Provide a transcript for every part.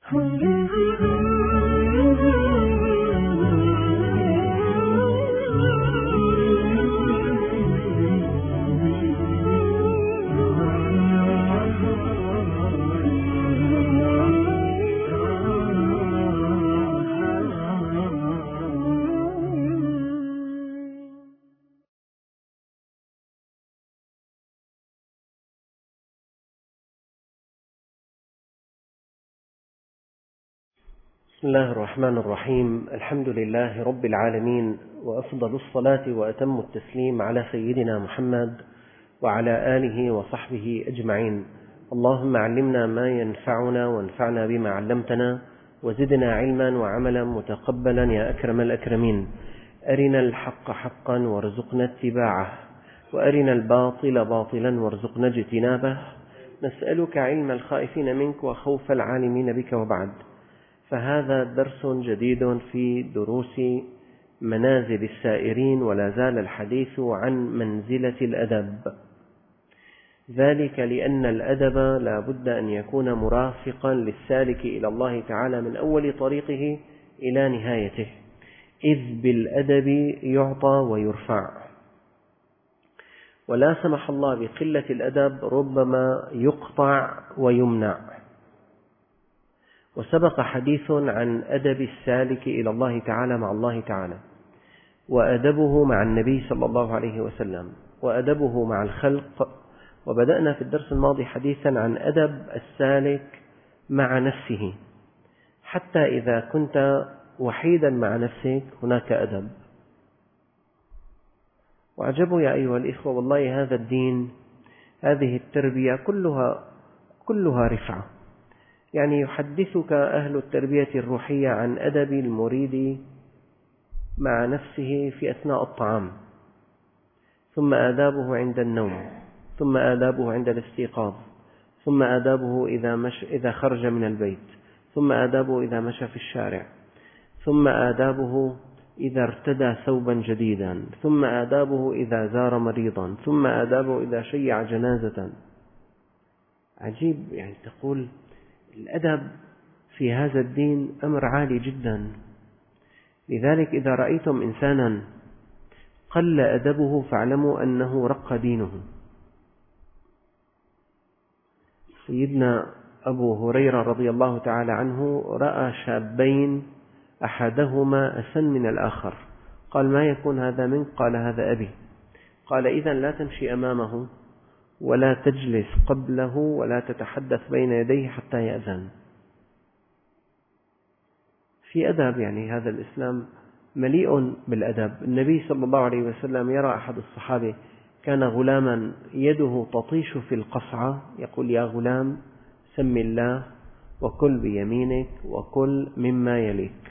بسم الله الرحمن الرحيم. الحمد لله رب العالمين، وأفضل الصلاة وأتم التسليم على سيدنا محمد وعلى آله وصحبه أجمعين. اللهم علمنا ما ينفعنا وانفعنا بما علمتنا، وزدنا علما وعملا متقبلا يا أكرم الأكرمين. أرنا الحق حقا وارزقنا اتباعه، وأرنا الباطل باطلا وارزقنا اجتنابه. نسألك علم الخائفين منك وخوف العالمين بك، وبعد. فهذا درس جديد في دروس منازل السائرين، ولا زال الحديث عن منزلة الأدب. ذلك لأن الأدب لا بد أن يكون مرافقا للسالك إلى الله تعالى من أول طريقه إلى نهايته، إذ بالأدب يعطى ويرفع، ولا سمح الله بقلة الأدب ربما يقطع ويمنع. وسبق حديث عن أدب السالك إلى الله تعالى مع الله تعالى، وأدبه مع النبي صلى الله عليه وسلم، وأدبه مع الخلق. وبدأنا في الدرس الماضي حديثا عن أدب السالك مع نفسه، حتى إذا كنت وحيدا مع نفسك هناك أدب. وعجبوا يا أيها الإخوة، والله هذا الدين، هذه التربية كلها رفعة. يعني يحدثك أهل التربية الروحية عن أدب المريد مع نفسه في أثناء الطعام، ثم آدابه عند النوم، ثم آدابه عند الاستيقاظ، ثم آدابه إذا خرج من البيت، ثم آدابه إذا مشى في الشارع، ثم آدابه إذا ارتدى ثوبا جديدا، ثم آدابه إذا زار مريضا، ثم آدابه إذا شيع جنازة. عجيب، يعني تقول الأدب في هذا الدين أمر عالي جدا. لذلك إذا رأيتم إنسانا قل أدبه فاعلموا أنه رق دينه. سيدنا أبو هريرة رضي الله تعالى عنه رأى شابين أحدهما أسن من الآخر، قال: ما يكون هذا منك؟ قال: هذا أبي. قال: إذن لا تمشي أمامه، ولا تجلس قبله، ولا تتحدث بين يديه حتى يأذن. في أدب، يعني هذا الإسلام مليء بالأدب. النبي صلى الله عليه وسلم يرى أحد الصحابة كان غلاما يده تطيش في القصعة، يقول: يا غلام، سم الله وكل بيمينك وكل مما يليك.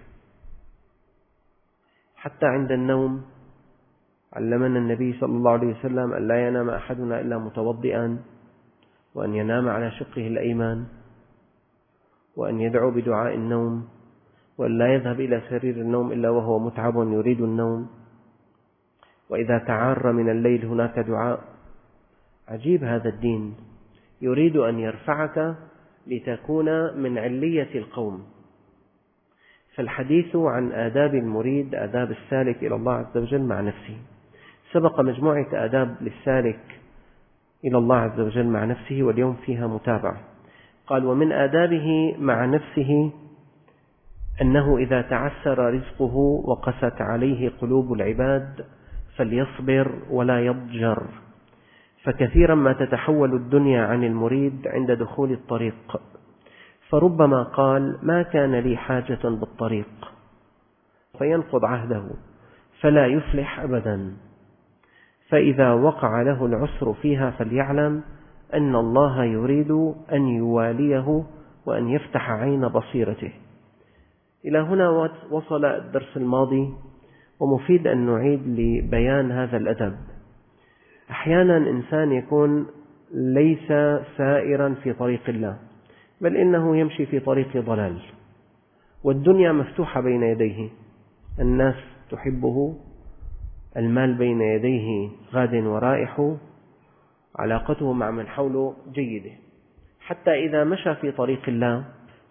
حتى عند النوم علمنا النبي صلى الله عليه وسلم أن لا ينام أحدنا إلا متوضئا، وأن ينام على شقه الأيمن، وأن يدعو بدعاء النوم، وأن لا يذهب إلى سرير النوم إلا وهو متعب يريد النوم، وإذا تعار من الليل هناك دعاء. عجيب هذا الدين، يريد أن يرفعك لتكون من علية القوم. فالحديث عن آداب المريد، آداب السالك إلى الله عز وجل مع نفسه. سبق مجموعة آداب للسالك إلى الله عز وجل مع نفسه، واليوم فيها متابعة. قال: ومن آدابه مع نفسه أنه إذا تعسر رزقه وقست عليه قلوب العباد فليصبر ولا يضجر، فكثيرا ما تتحول الدنيا عن المريد عند دخول الطريق، فربما قال: ما كان لي حاجة بالطريق، فينقض عهده فلا يفلح أبدا. فإذا وقع له العسر فيها فليعلم أن الله يريد أن يواليه وأن يفتح عين بصيرته. إلى هنا وصل الدرس الماضي، ومفيد أن نعيد لبيان هذا الأدب. أحيانا إنسان يكون ليس سائرا في طريق الله، بل إنه يمشي في طريق ضلال، والدنيا مفتوحة بين يديه، الناس تحبه، المال بين يديه غاد ورائح، علاقته مع من حوله جيدة. حتى إذا مشى في طريق الله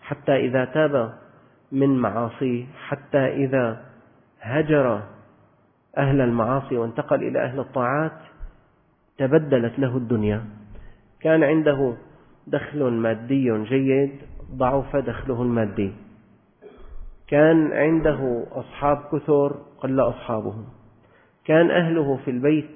حتى إذا تاب من معاصيه، حتى إذا هجر أهل المعاصي وانتقل إلى أهل الطاعات تبدلت له الدنيا. كان عنده دخل مادي جيد، ضعف دخله المادي. كان عنده أصحاب كثر، قل أصحابه. كان أهله في البيت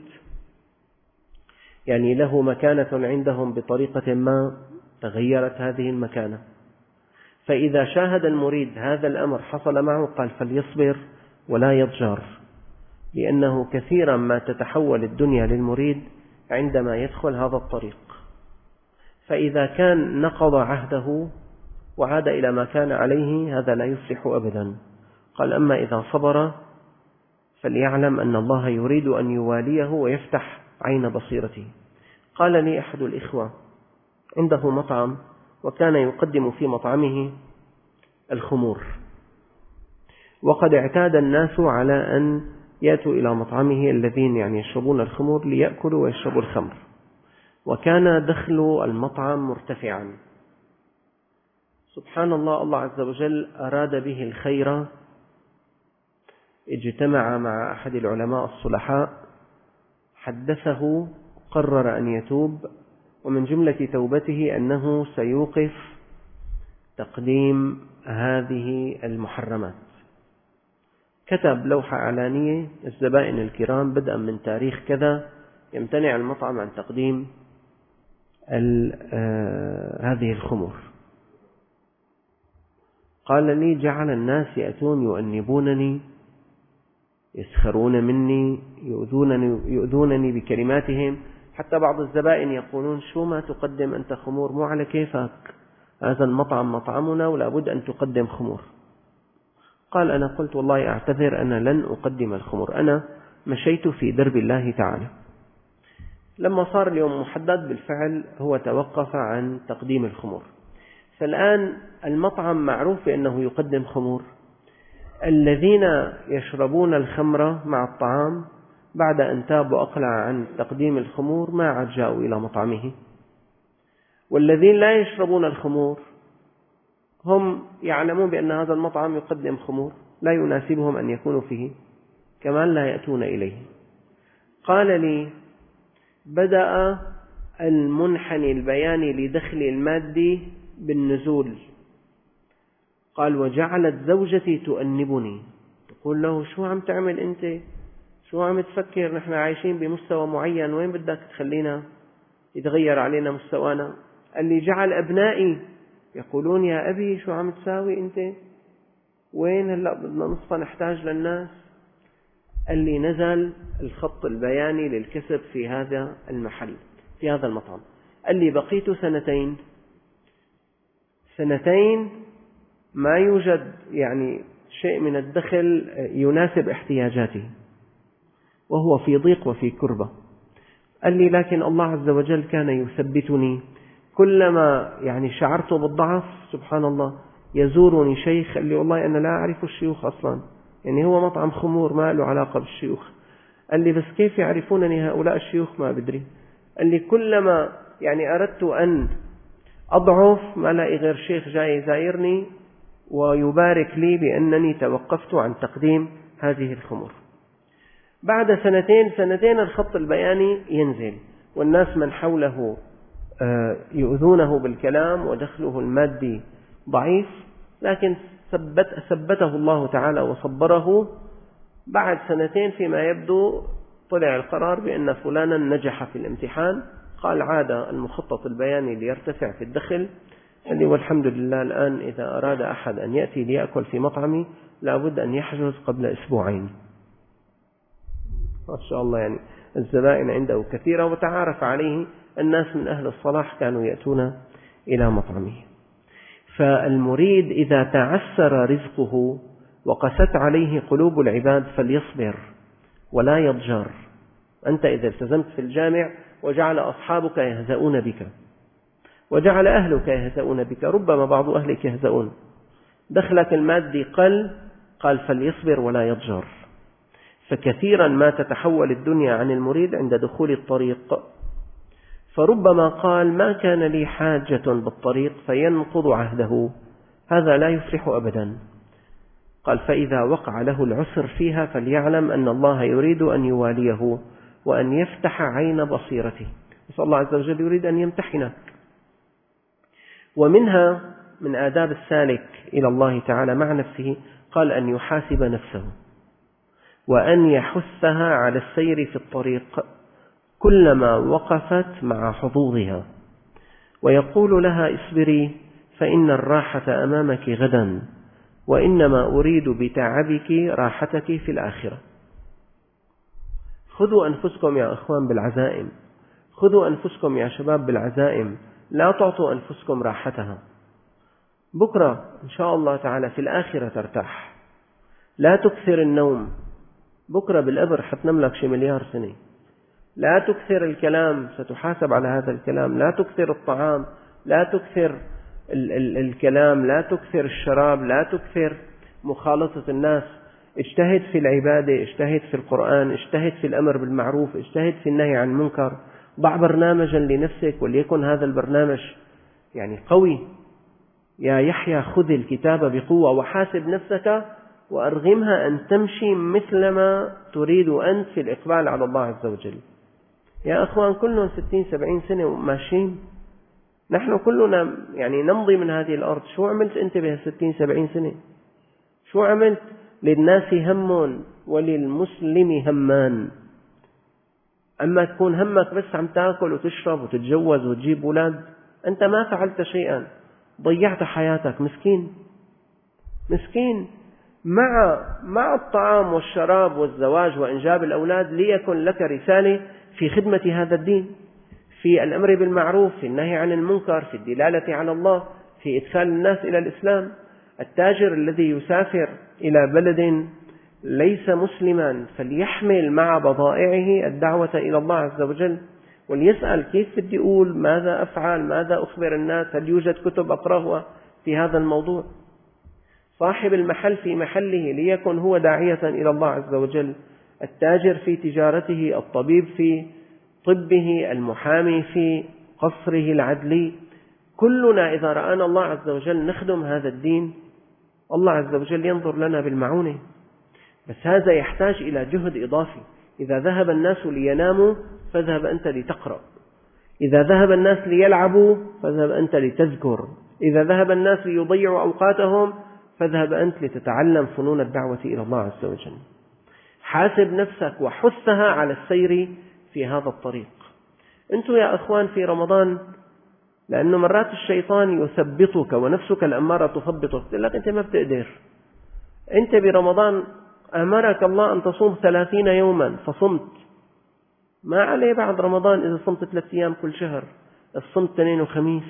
يعني له مكانة عندهم بطريقة ما، تغيرت هذه المكانة. فإذا شاهد المريد هذا الأمر حصل معه قال فليصبر ولا يضجر، لأنه كثيرا ما تتحول الدنيا للمريد عندما يدخل هذا الطريق. فإذا كان نقض عهده وعاد إلى ما كان عليه هذا لا يصلح أبدا. قال أما إذا صبر فليعلم أن الله يريد أن يواليه ويفتح عين بصيرته. قال لي أحد الإخوة عنده مطعم وكان يقدم في مطعمه الخمور، وقد اعتاد الناس على أن يأتوا إلى مطعمه الذين يعني يشربون الخمور ليأكلوا ويشربوا الخمر، وكان دخل المطعم مرتفعا. سبحان الله، الله عز وجل أراد به الخير، اجتمع مع أحد العلماء الصلحاء حدثه، قرر أن يتوب، ومن جملة توبته أنه سيوقف تقديم هذه المحرمات. كتب لوحة إعلانية: الزبائن الكرام بدءا من تاريخ كذا يمتنع المطعم عن تقديم هذه الخمور. قال لي جعل الناس يأتون يؤنبونني، يسخرون مني، يؤذونني بكلماتهم، حتى بعض الزبائن يقولون شو ما تقدم أنت خمور، مو على كيفك، هذا المطعم مطعمنا ولا بد أن تقدم خمور. قال أنا قلت والله أعتذر، أنا لن أقدم الخمور، أنا مشيت في درب الله تعالى. لما صار اليوم محدد بالفعل هو توقف عن تقديم الخمور. فالآن المطعم معروف بأنه يقدم خمور، الذين يشربون الخمر مع الطعام بعد أن تاب وأقلع عن تقديم الخمور ما عاد جاءوا إلى مطعمه، والذين لا يشربون الخمور هم يعلمون بأن هذا المطعم يقدم خمور، لا يناسبهم أن يكونوا فيه، كمان لا يأتون إليه. قال لي بدأ المنحني البياني لدخل المادي بالنزول. قال وجعلت زوجتي تؤنبني، تقول له شو عم تعمل أنت، شو عم تفكر، نحن عايشين بمستوى معين، وين بدك تخلينا يتغير علينا مستوانا. قال لي جعل أبنائي يقولون يا أبي شو عم تساوي أنت، وين هلأ بدنا نصفى نحتاج للناس. قال لي نزل الخط البياني للكسب في هذا المحل، في هذا المطعم. قال لي بقيت سنتين ما يوجد يعني شيء من الدخل يناسب احتياجاته، وهو في ضيق وفي كربة. قال لي لكن الله عز وجل كان يثبتني، كلما يعني شعرت بالضعف سبحان الله يزورني شيخ. قال لي والله أنا لا أعرف الشيوخ أصلا، يعني هو مطعم خمور ما له علاقة بالشيوخ. قال لي بس كيف يعرفونني هؤلاء الشيوخ ما بدري. قال لي كلما يعني أردت أن أضعف ما لاقي غير شيخ جاي يزايرني ويبارك لي بأنني توقفت عن تقديم هذه الخمور. بعد سنتين الخط البياني ينزل، والناس من حوله يؤذونه بالكلام ودخله المادي ضعيف، لكن ثبته الله تعالى وصبره. بعد سنتين فيما يبدو طلع القرار بأن فلانا نجح في الامتحان، قال عاد المخطط البياني ليرتفع في الدخل. قال لي والحمد لله الآن إذا أراد أحد أن يأتي ليأكل في مطعمي لابد أن يحجز قبل أسبوعين. ما شاء الله، يعني الزبائن عنده كثيرة وتعارف عليه الناس من أهل الصلاح كانوا يأتون إلى مطعمه. فالمريد إذا تعسر رزقه وقست عليه قلوب العباد فليصبر ولا يضجر. أنت إذا التزمت في الجامع وجعل أصحابك يهزؤون بك وجعل أهلك يهزؤون بك، ربما بعض أهلك يهزؤون، دخلك المادي قال فليصبر ولا يضجر. فكثيرا ما تتحول الدنيا عن المريد عند دخول الطريق، فربما قال ما كان لي حاجة بالطريق فينقض عهده هذا لا يفلح أبدا. قال فإذا وقع له العسر فيها فليعلم أن الله يريد أن يواليه وأن يفتح عين بصيرته. بس الله عز وجل يريد أن يمتحنك. ومنها من آداب السالك إلى الله تعالى مع نفسه قال أن يحاسب نفسه وأن يحثها على السير في الطريق كلما وقفت مع حظوظها، ويقول لها اصبري فإن الراحة أمامك غدا، وإنما أريد بتعبك راحتك في الآخرة. خذوا أنفسكم يا أخوان بالعزائم، خذوا أنفسكم يا شباب بالعزائم، لا تعطوا أنفسكم راحتها. بكرة إن شاء الله تعالى في الآخرة ترتاح. لا تكثر النوم، بكرة بالأبر حتنام لك شي مليار سنة. لا تكثر الكلام، ستحاسب على هذا الكلام. لا تكثر الطعام، لا تكثر الكلام، لا تكثر الشراب، لا تكثر مخالطة الناس. اجتهد في العبادة، اجتهد في القرآن، اجتهد في الأمر بالمعروف، اجتهد في النهي عن المنكر. ضع برنامجا لنفسك، وليكن هذا البرنامج قوي. يا يحيى خذ الكتاب بقوة وحاسب نفسك وأرغمها أن تمشي مثلما تريد أنت في الإقبال على الله عز وجل. يا أخوان كلهم 60-70 سنة وماشيين، نحن كلنا نمضي من هذه الأرض. شو عملت أنت بها 60-70 سنة؟ شو عملت؟ للناس هم وللمسلم همان. أما تكون همك بس عم تأكل وتشرب وتتجوز وتجيب أولاد، أنت ما فعلت شيئا، ضيعت حياتك. مسكين مسكين. مع الطعام والشراب والزواج وإنجاب الأولاد ليكن لك رسالة في خدمة هذا الدين، في الأمر بالمعروف، في النهي عن المنكر، في الدلالة على الله، في إدخال الناس إلى الإسلام. التاجر الذي يسافر إلى بلد ليس مسلما فليحمل مع بضائعه الدعوة إلى الله عز وجل، وليسأل كيف بدي أقول، ماذا أفعل، ماذا أخبر الناس، هل يوجد كتب أقرأها في هذا الموضوع. صاحب المحل في محله ليكن هو داعية إلى الله عز وجل، التاجر في تجارته، الطبيب في طبه، المحامي في قصره العدلي. كلنا إذا رآنا الله عز وجل نخدم هذا الدين، الله عز وجل ينظر لنا بالمعونة. بس هذا يحتاج إلى جهد إضافي. إذا ذهب الناس ليناموا فاذهب أنت لتقرأ، إذا ذهب الناس ليلعبوا فاذهب أنت لتذكر، إذا ذهب الناس ليضيعوا أوقاتهم فاذهب أنت لتتعلم فنون الدعوة إلى الله عز وجل. حاسب نفسك وحثها على السير في هذا الطريق. أنتم يا أخوان في رمضان، لأنه مرات الشيطان يثبطك ونفسك الأمارة تثبطك، تقول لك أنت ما بتقدر. أنت برمضان أمرك الله أن تصوم 30 يوما فصمت، ما عليه بعد رمضان إذا صمت 3 أيام كل شهر، الصمت 2 وخميس.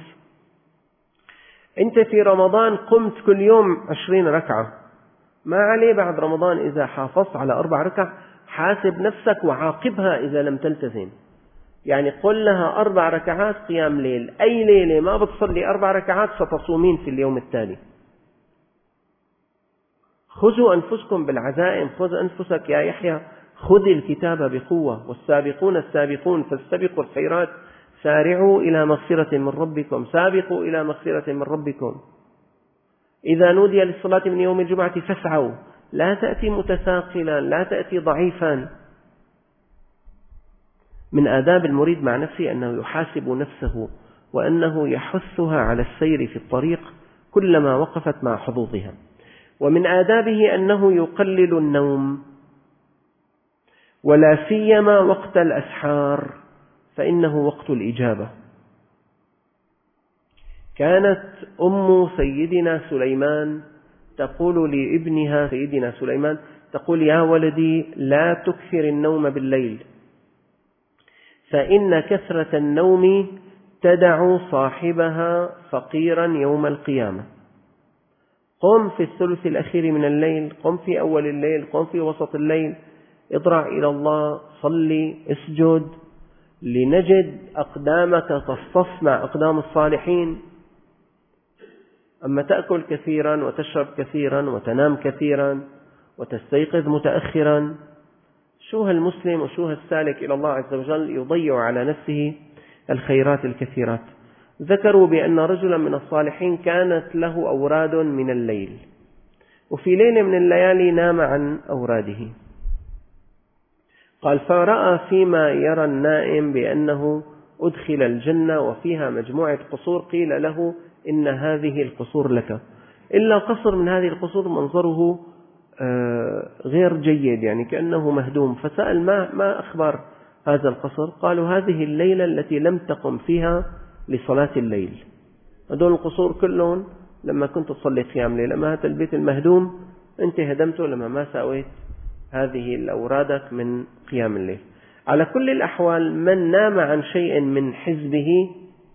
أنت في رمضان قمت كل يوم 20 ركعة، ما عليه بعد رمضان إذا حافظت على 4 ركع. حاسب نفسك وعاقبها إذا لم تلتزم. قل لها 4 ركعات قيام ليل، أي ليلة ما بتصلي 4 ركعات ستصومين في اليوم التالي. خذوا أنفسكم بالعزائم، خذ أنفسك يا يحيى، خذ الكتاب بقوة. والسابقون السابقون فاستبقوا الخيرات سارعوا إلى مغفرة من ربكم، سابقوا إلى مغفرة من ربكم. إذا نودي للصلاة من يوم الجمعة فاسعوا، لا تأتي متثاقلا، لا تأتي ضعيفا. من آداب المريد مع نفسه أنه يحاسب نفسه وأنه يحثها على السير في الطريق كلما وقفت مع حظوظها. ومن آدابه أنه يقلل النوم، ولا سيما وقت الأسحار فإنه وقت الإجابة. كانت أم سيدنا سليمان تقول لابنها سيدنا سليمان، تقول يا ولدي لا تكثر النوم بالليل، فإن كثرة النوم تدع صاحبها فقيرا يوم القيامة. قم في الثلث الأخير من الليل، قم في أول الليل، قم في وسط الليل، اضرع إلى الله، صلي، اسجد، لنجد أقدامك تصطف مع أقدام الصالحين. أما تأكل كثيرا وتشرب كثيرا وتنام كثيرا وتستيقظ متأخرا، شو هالمسلم وشو هالسالك إلى الله عز وجل يضيع على نفسه الخيرات الكثيرات. ذكروا بأن رجلا من الصالحين كانت له أوراد من الليل، وفي ليلة من الليالي نام عن أوراده. قال فرأى فيما يرى النائم بأنه أدخل الجنة وفيها مجموعة قصور، قيل له إن هذه القصور لك، إلا قصر من هذه القصور منظره غير جيد، يعني كأنه مهدوم. فسأل ما أخبار هذا القصر؟ قالوا هذه الليلة التي لم تقم فيها لصلاة الليل. هذول القصور كلهم لما كنت تصلي قيام ليل، أما هذا البيت المهدوم أنت هدمته لما ما سويت هذه الأورادك من قيام الليل. على كل الأحوال من نام عن شيء من حزبه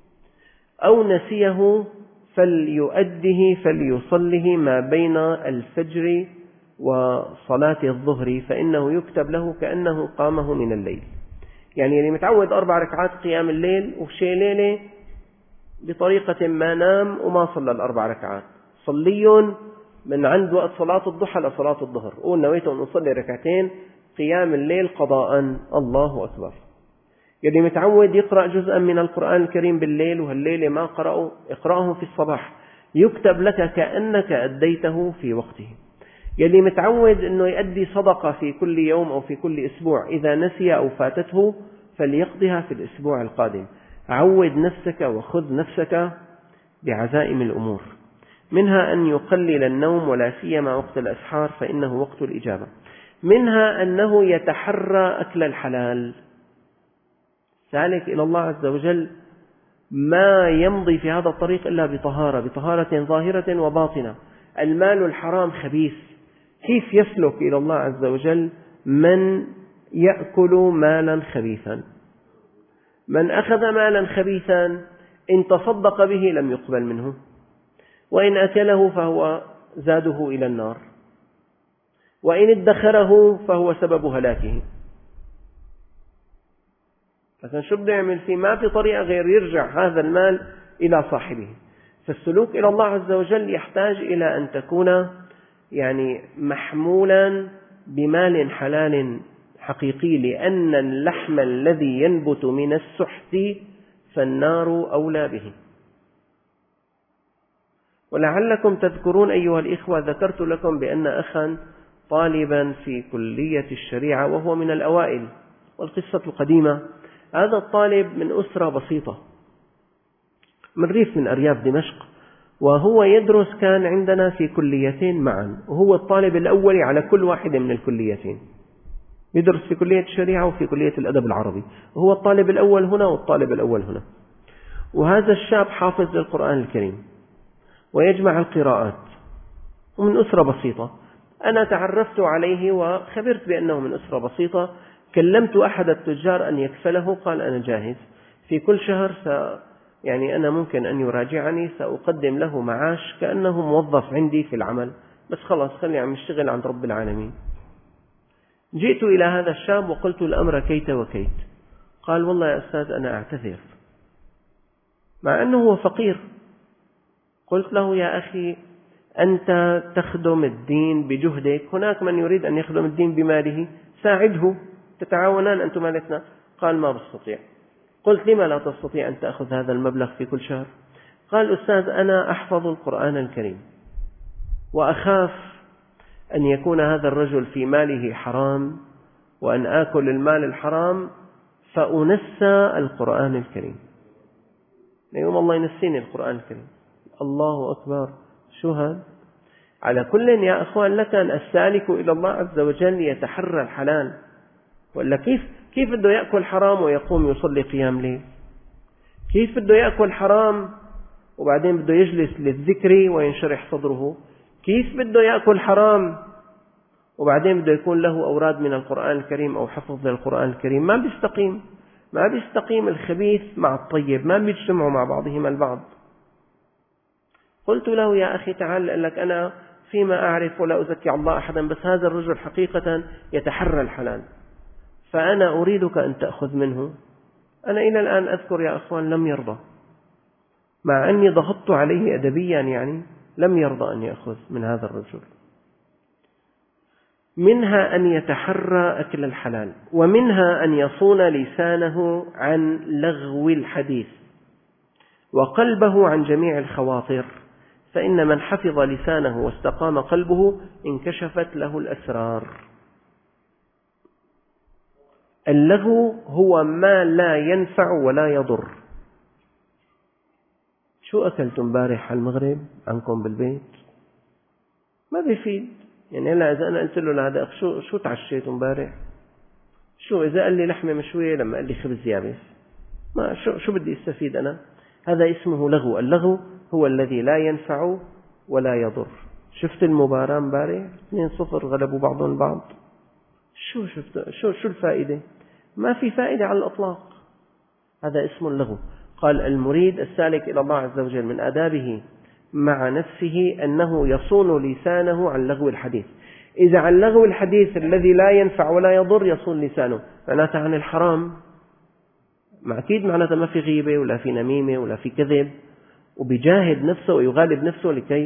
أو نسيه فليؤده فليصله ما بين الفجر وصلاة الظهر، فإنه يكتب له كأنه قامه من الليل. يعني اللي متعود 4 ركعات قيام الليل وشي ليلة بطريقة ما نام وما صلى 4 ركعات، صليون من عند وقت صلاة الضحى لصلاة الظهر، قول نويت أن أصلي 2 ركعتين قيام الليل قضاء، الله أكبر. يلي متعود يقرأ جزءا من القرآن الكريم بالليل وهالليلة ما قرأه، اقرأه في الصباح يكتب لك كأنك أديته في وقته. يلي متعود أنه يؤدي صدقة في كل يوم أو في كل أسبوع، إذا نسي أو فاتته فليقضها في الأسبوع القادم. عود نفسك وخذ نفسك بعزائم الأمور، منها أن يقلل النوم ولا سيما وقت الأسحار فإنه وقت الإجابة. منها أنه يتحرى أكل الحلال، سالك إلى الله عز وجل ما يمضي في هذا الطريق إلا بطهارة ظاهرة وباطنة. المال الحرام خبيث، كيف يسلك إلى الله عز وجل من يأكل مالا خبيثا؟ من أخذ مالا خبيثا إن تصدق به لم يقبل منه، وإن أكله فهو زاده إلى النار، وإن ادخره فهو سبب هلاكه. لكن شو بده يعمل فيه؟ ما في طريقة غير يرجع هذا المال إلى صاحبه. فالسلوك إلى الله عز وجل يحتاج إلى أن تكون يعني محمولا بمال حلال حقيقي، لأن اللحم الذي ينبت من السحت فالنار أولى به. ولعلكم تذكرون أيها الإخوة ذكرت لكم بأن أخا طالبا في كلية الشريعة وهو من الأوائل، والقصة القديمة هذا الطالب من أسرة بسيطة من ريف من أرياف دمشق، وهو يدرس كان عندنا في كليتين معا، وهو الطالب الأول على كل واحدة من الكليتين، يدرس في كلية الشريعة وفي كلية الأدب العربي، وهو الطالب الأول هنا والطالب الأول هنا. وهذا الشاب حافظ للقرآن الكريم ويجمع القراءات ومن أسرة بسيطة. أنا تعرفت عليه وخبرت بأنه من أسرة بسيطة، كلمت أحد التجار أن يكفله، قال أنا جاهز في كل شهر يعني أنا ممكن أن يراجعني، سأقدم له معاش كأنه موظف عندي في العمل، بس خلاص خلي عم يشتغل عند رب العالمين. جئت إلى هذا الشاب وقلت الأمر كيت وكيت. قال والله يا أستاذ أنا أعتذر، مع أنه هو فقير. قلت له يا أخي أنت تخدم الدين بجهدك، هناك من يريد أن يخدم الدين بماله، ساعده، تتعاونان أنتم الاثنان. قال ما بستطيع. قلت لما لا تستطيع أن تأخذ هذا المبلغ في كل شهر؟ قال أستاذ أنا أحفظ القرآن الكريم وأخاف أن يكون هذا الرجل في ماله حرام وأن آكل المال الحرام فأنسى القرآن الكريم، يوم الله ينسيني القرآن الكريم. الله أكبر، شو هذا؟ على كل يا أخوان لك أن السالك إلى الله عز وجل يتحرى الحلال، ولا كيف بده يأكل حرام ويقوم يصلي قيام ليل؟ كيف بده يأكل حرام وبعدين بده يجلس للذكر وينشرح صدره؟ كيف بده يأكل حرام وبعدين بده يكون له أوراد من القرآن الكريم أو حفظ للقرآن الكريم؟ ما بيستقيم الخبيث مع الطيب، ما بيجتمعوا مع بعضهما البعض. قلت له يا أخي تعال، قال لك أنا فيما أعرف ولا أزكي الله أحدا، بس هذا الرجل حقيقة يتحرى الحلال، فأنا أريدك أن تأخذ منه. أنا إلى الآن أذكر يا أخوان لم يرضى، مع أني ضغطت عليه أدبيا، يعني لم يرضى أن يأخذ من هذا الرجل. منها أن يتحرى أكل الحلال، ومنها أن يصون لسانه عن لغو الحديث، وقلبه عن جميع الخواطر، فإن من حفظ لسانه واستقام قلبه انكشفت له الأسرار. اللغو هو ما لا ينفع ولا يضر. شو أكلتم امبارح على المغرب عنكم بالبيت؟ ما بيفيد. يعني هلا إذا أنا قلت له لهذا شو تعشيتوا امبارح؟ شو إذا قال لي لحمة مشوية لما قال لي خبز يابس؟ ما شو بدي استفيد أنا؟ هذا اسمه لغو. اللغو هو الذي لا ينفع ولا يضر. شفت المباراة امبارح 2-0 غلبوا بعضهم البعض. شو الفائدة؟ ما في فائدة على الإطلاق. هذا اسم اللغو. قال المريد السالك إلى الله عز وجل من آدابه مع نفسه أنه يصون لسانه عن لغو الحديث. إذا عن لغو الحديث الذي لا ينفع ولا يضر يصون لسانه، معناته عن الحرام، ما أكيد معناته ما في غيبة ولا في نميمة ولا في كذب، وبيجاهد نفسه ويغالب نفسه لكي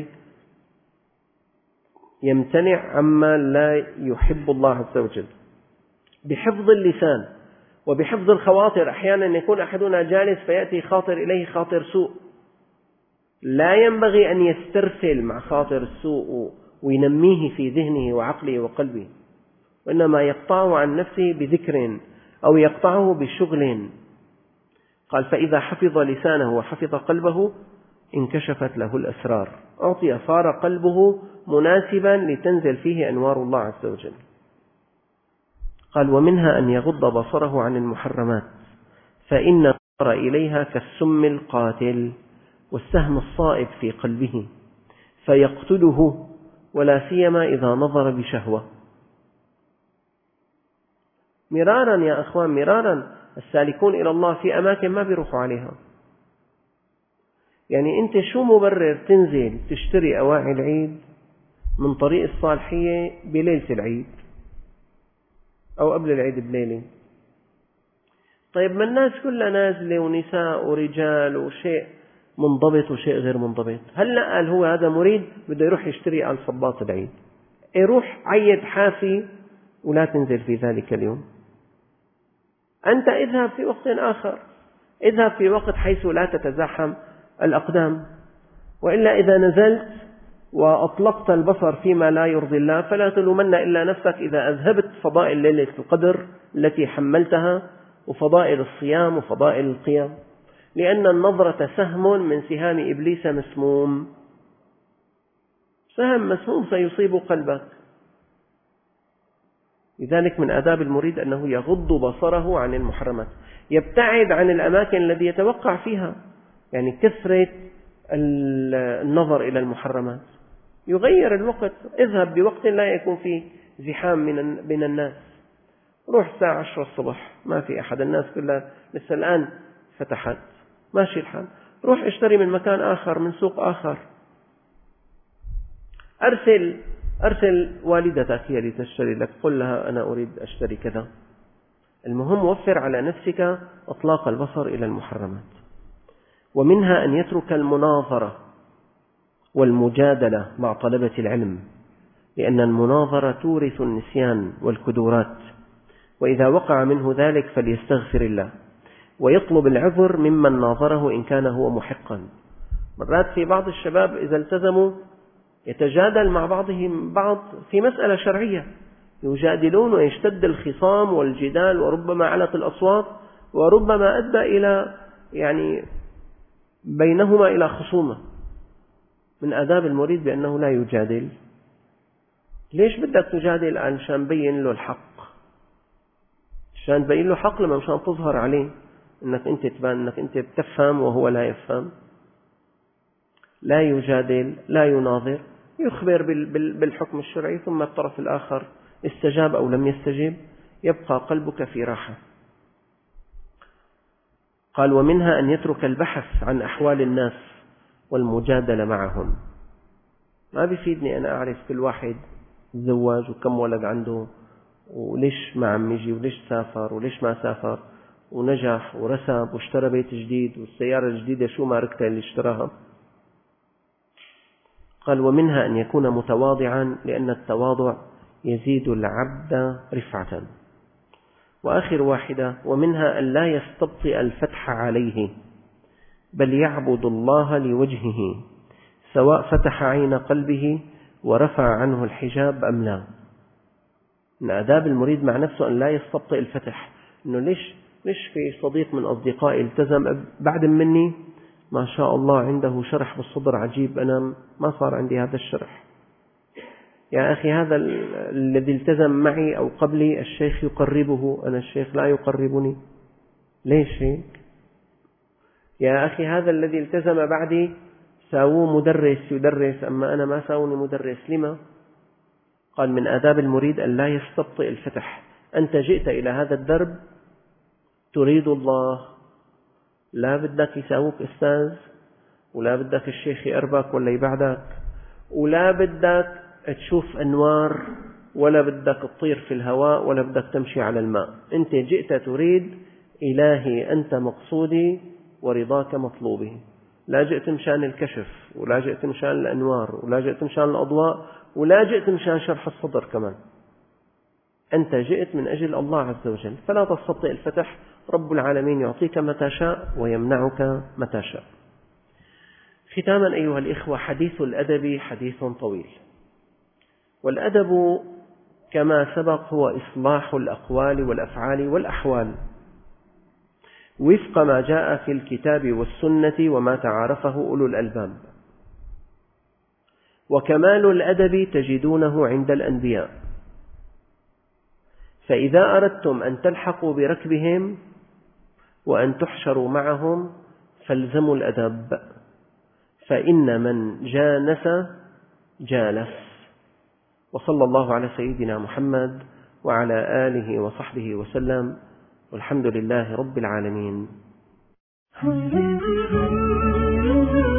يمتنع عما لا يحب الله عز وجل. بحفظ اللسان وبحفظ الخواطر. أحيانا يكون أحدنا جالس فيأتي خاطر إليه خاطر سوء، لا ينبغي أن يسترسل مع خاطر السوء وينميه في ذهنه وعقله وقلبه، وإنما يقطعه عن نفسه بذكر أو يقطعه بشغل. قال فإذا حفظ لسانه وحفظ قلبه انكشفت له الأسرار، صار قلبه مناسبا لتنزل فيه أنوار الله عز وجل. قال ومنها أن يغض بصره عن المحرمات، فإن النظر إليها كالسم القاتل والسهم الصائب في قلبه فيقتله، ولا سيما إذا نظر بشهوة. مرارا يا أخوان، مرارا السالكون إلى الله في أماكن ما بيروحوا عليها. يعني أنت شو مبرر تنزل تشتري أواعي العيد من طريق الصالحية بليلة العيد أو قبل العيد بليلة؟ طيب ما الناس كلها نازلة ونساء ورجال وشيء منضبط وشيء غير منضبط. هلأ قال هو هذا مريد بده يروح يشتري على صباط العيد، يروح عيد حافي ولا تنزل في ذلك اليوم. أنت اذهب في وقت آخر، اذهب في وقت حيث لا تتزاحم الأقدام. وإلا إذا نزلت وأطلقت البصر فيما لا يرضي الله فلا تلومن إلا نفسك إذا أذهبت فضائل ليلة القدر التي حملتها وفضائل الصيام وفضائل القيام، لأن النظرة سهم من سهام إبليس مسموم، سهم مسموم سيصيب قلبك. لذلك من آداب المريد أنه يغض بصره عن المحرمات، يبتعد عن الأماكن التي يتوقع فيها، يعني كثرة النظر إلى المحرمات. يغير الوقت، اذهب بوقت لا يكون فيه زحام من الناس. روح الساعة 10 الصبح ما في أحد، الناس كلها لسه الآن فتحت، ماشي الحال. روح اشتري من مكان آخر، من سوق آخر. أرسل والدتك هي لتشتري لك، قل لها أنا أريد أشتري كذا. المهم وفر على نفسك إطلاق البصر إلى المحرمات. ومنها أن يترك المناظرة والمجادلة مع طلبة العلم، لأن المناظرة تورث النسيان والكدورات، وإذا وقع منه ذلك فليستغفر الله ويطلب العذر ممن ناظره إن كان هو محقا. مرات في بعض الشباب إذا التزموا يتجادل مع بعضهم بعض في مسألة شرعية، يجادلون ويشتد الخصام والجدال، وربما علت الأصوات، وربما أدى إلى بينهما إلى خصومة. من آداب المريد بأنه لا يجادل. ليش بدك تجادل؟ عشان بين له الحق، عشان تبين له حق، لما مشان تظهر عليه أنك أنت تبان أنك أنت بتفهم وهو لا يفهم. لا يجادل، لا يناظر، يخبر بالحكم الشرعي، ثم الطرف الآخر استجاب أو لم يستجب، يبقى قلبك في راحة. قال ومنها أن يترك البحث عن أحوال الناس والمجادلة معهم. ما بيفيدني أنا أعرف كل واحد تزوج وكم ولد عنده وليش ما عم يجي وليش سافر وليش ما سافر ونجح ورسب واشترى بيت جديد والسيارة الجديدة شو ماركتها اللي اشتراها. قال ومنها أن يكون متواضعا، لأن التواضع يزيد العبد رفعة. وآخر واحدة، ومنها أن لا يستبطئ الفتح عليه، بل يعبد الله لوجهه سواء فتح عين قلبه ورفع عنه الحجاب أم لا. من آداب المريد مع نفسه أن لا يستبطئ الفتح. إنه ليش في صديق من أصدقائي التزم بعد مني ما شاء الله عنده شرح بالصدر عجيب، أنا ما صار عندي هذا الشرح. يا أخي هذا الذي التزم معي أو قبلي الشيخ يقربه، أنا الشيخ لا يقربني، ليش هيك؟ يا أخي هذا الذي التزم بعدي ساووه مدرس يدرس، أما أنا ما ساوني مدرس، لما؟ قال من آداب المريد أن لا يستبطئ الفتح. أنت جئت إلى هذا الدرب تريد الله، لا بدك يساووك أستاذ، ولا بدك الشيخ يقربك ولا يبعدك، ولا بدك تشوف أنوار، ولا بدك تطير في الهواء، ولا بدك تمشي على الماء. أنت جئت تريد إلهي أنت مقصودي ورضاك مطلوبي. لا جئت مشان الكشف، ولا جئت مشان الأنوار، ولا جئت مشان الأضواء، ولا جئت مشان شرح الصدر كمان. أنت جئت من أجل الله عز وجل، فلا تستبطئ الفتح. رب العالمين يعطيك متى شاء ويمنعك متى شاء. ختاما أيها الإخوة، حديث الأدب حديث طويل، والأدب كما سبق هو إصلاح الأقوال والأفعال والأحوال وفق ما جاء في الكتاب والسنة وما تعارفه أولو الألباب. وكمال الأدب تجدونه عند الأنبياء، فإذا أردتم أن تلحقوا بركبهم وأن تحشروا معهم فالزموا الأدب، فإن من جانس جالس. وصلى الله على سيدنا محمد وعلى آله وصحبه وسلم، والحمد لله رب العالمين.